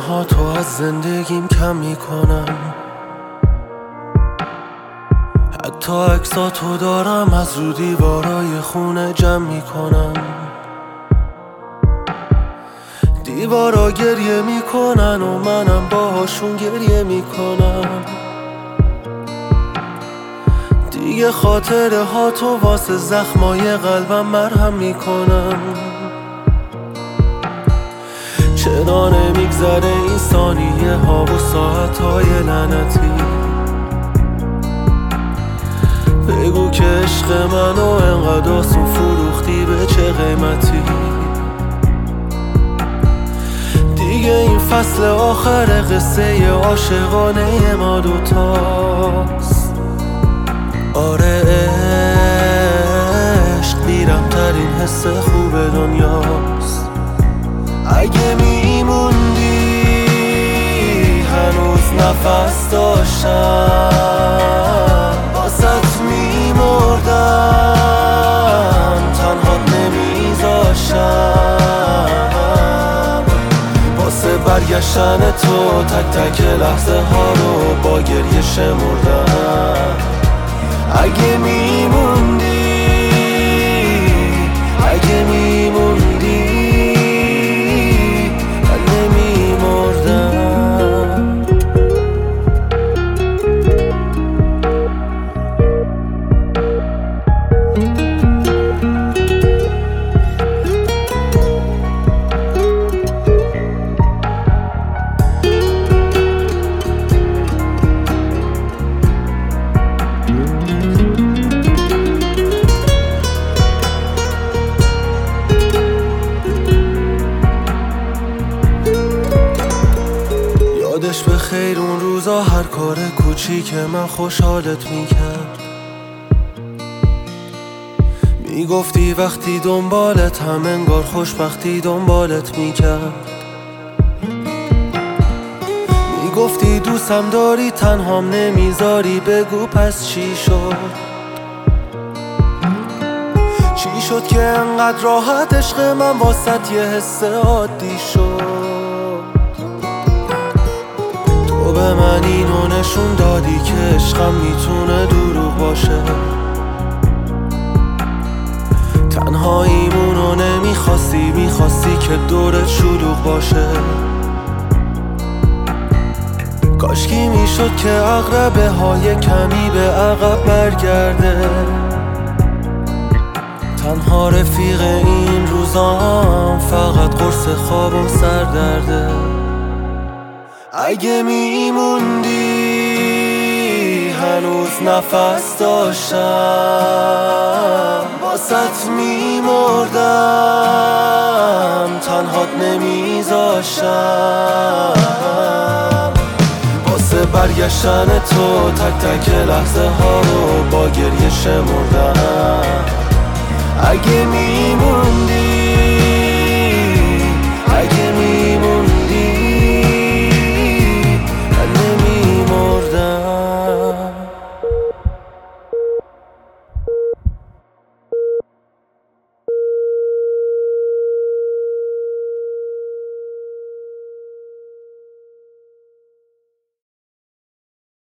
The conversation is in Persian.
ها تو از زندگیم کم میکنم. حتی عکساتو دارم از رو دیوارای خونه جمع میکنم. دیوارا گریه میکنن و منم باهاشون گریه میکنم. دیگه خاطره ها تو واسه زخمای قلبم مرهم میکنم. چرا نمیگذره این ثانیه ها و ساعت های لعنتی؟ بگو که عشق منو انقدر آسون فروختی به چه قیمتی؟ دیگه این فصل آخر قصه عاشقانه ما دوتاست. آره عشق دیرم‌ترین حس خوب دنیاست. اگه میموندی هنوز نفس داشتم، واسط میمردم، تنهات نمیذاشتم. واسه برگشتن تو تک تک لحظه ها رو با گریه شمردم. اگه میموندی، اگه میموندی من نمیمردم. یادش به خیر اون روزا هر کار کوچیک من خوشحالت میکرد. میگفتی وقتی دنبالت هم انگار خوشبختی دنبالت میکرد. میگفتی دوستم داری تنهام نمیذاری، بگو پس چی شد؟ چی شد که انقدر راحت عشق من واسط یه حس عادی شد؟ تو به من اینو نشون دادی که عشقم میتونه دروغ باشه. تنهاییمونو نمیخواستی، میخواستی که دورت شلوغ باشه. کاشکی میشد که عقربه های کمی به عقب برگرده. تنها رفیق این روزام فقط قرص خواب و سردرده. اگه میموندی هنوز نفس داشتم، واسط میمردم، تنهات نمیذاشتم. واسه برگشتن تو تک تک لحظه ها رو با گریه شمردم. اگه میموندی